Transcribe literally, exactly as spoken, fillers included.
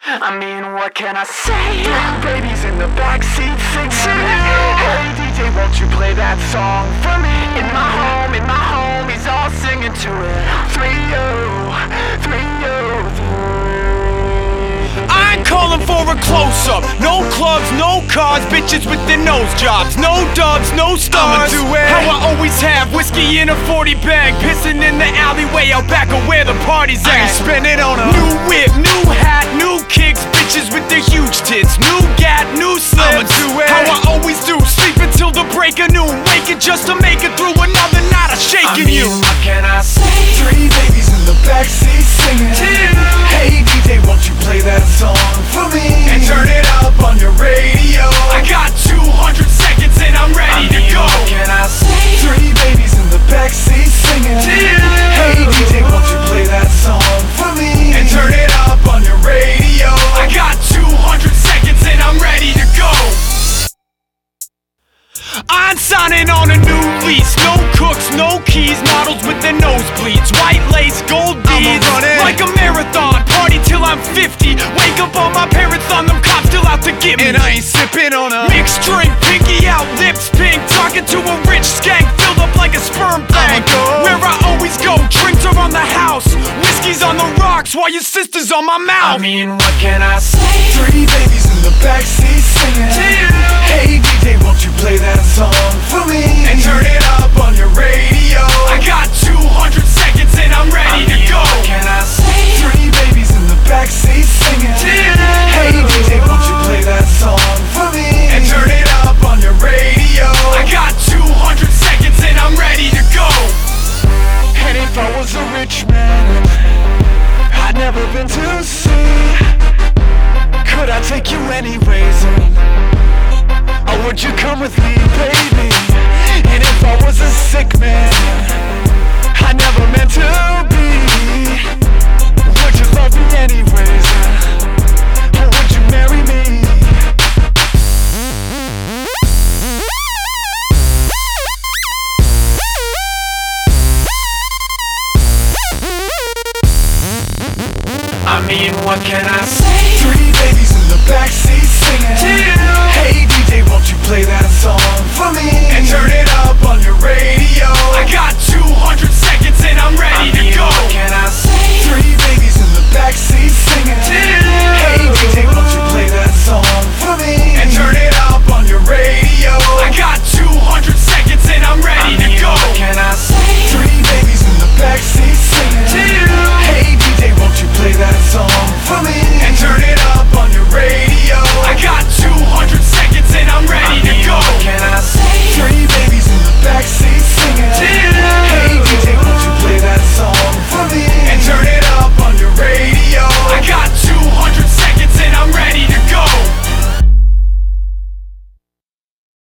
I mean, what can I say? Baby's in the backseat singing. Hey D J, won't you play that song for me? In my home, in my home, he's all singing to it. Three oh, three oh three. I'm calling for a close-up. No clubs, no cars, bitches with their nose jobs. No dubs, no stars. I'ma do it how I always have. Whiskey in a forty bag, pissing in the alleyway out back of where the party's at. I ain't spending on a new whip, new hat, new kicks, bitches with their huge tits. New gat, new slips. I'ma do it how I always do. Sleep until the break of noon, waking just to make it through another night of shaking I mean, you. What can I say? Three babies in the backseat singing. Two. Hey D J, won't you play that song for me? And turn it up on your radio. I got two hundred seconds and I'm ready I mean, to go. What can I say? Three babies in the backseat singing. Two. Hey D J, won't you play that song for me? And turn it up on your radio. I got two hundred seconds and I'm ready to go. I'm signing on a new lease. No cooks, no keys, models with their nosebleeds. White lace, gold beads, like a marathon. Party till I'm fifty. Wake up on my parents' on them cops still out to get me. And I ain't sipping on a mixed drink, pinky out, lips pink. Talking to a rich skank filled up like a sperm bank. go. Where I always go, drinks are on the house, whiskey's on the rocks while your sister's on my mouth. I mean, what can I say? Three babies in the backseat singing. Two. Hey D J, won't you play that song for me? And turn it up on your radio. I got two hundred seconds and I'm ready I mean, to go. What can I say? Three babies in the backseat singing. Two. Hey D J, won't you play that song for me? And turn it up on your radio. I got two hundred seconds and I'm ready to go. And if I was a rich man, I'd never been to sea. Could I take you anyways? Or would you come with me, baby? And if I was a sick man, I never meant to be, would you love me anyways? Or would you marry me? I mean, what can I say? Three babies in the backseat singing. Two. Hey D J, won't you play that song for me? And turn it up on your radio. I got two hundred seconds and I'm ready I mean, to go.